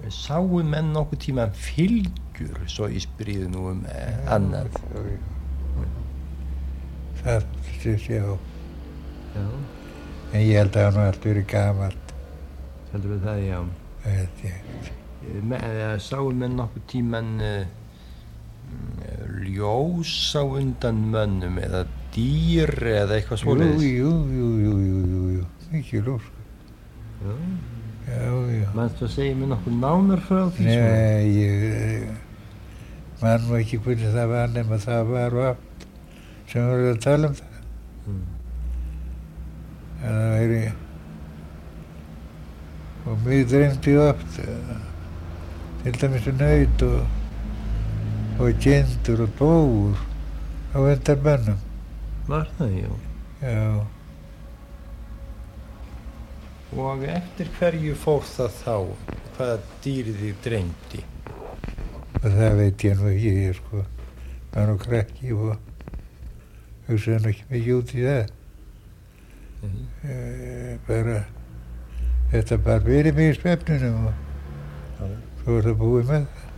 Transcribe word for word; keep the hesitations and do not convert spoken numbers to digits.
Sáu menn nokkuð tíma fylgjur, svo ég spyrði nú um eh, annað? Já, já. Það syns ég á. Já. En ég held að hann var allt verið gamalt. Heldur við það, já. Það held ég. Me- Sáu menn nokkuð tíman uh, ljós á undan mönnum eða dýr eða eitthvað Jú, svoleiðis? jú, jú, jú, jú, jú, jú. Mikið ljós. Já. Já, já. Manstu að segja mér nokkuð nánar frá því? Nei, ég man nú ekki hvernig það var nema það var og allt sem voru að tala um það. Mm. En það væri og mig dreymdi oft til dæmis um naut og og kindur og dóur á undan mönnum. Var það, já. Já. Og eftir hverju fór það þá? Hvaða dýrið þig dreymdi? Og það veit ég nú ekki, ég sko var nú krakki og hugsaði nú ekki mikið út í það. Mm. E, bara þetta bara verið mig í svefninum og Já. svo er það búið með það.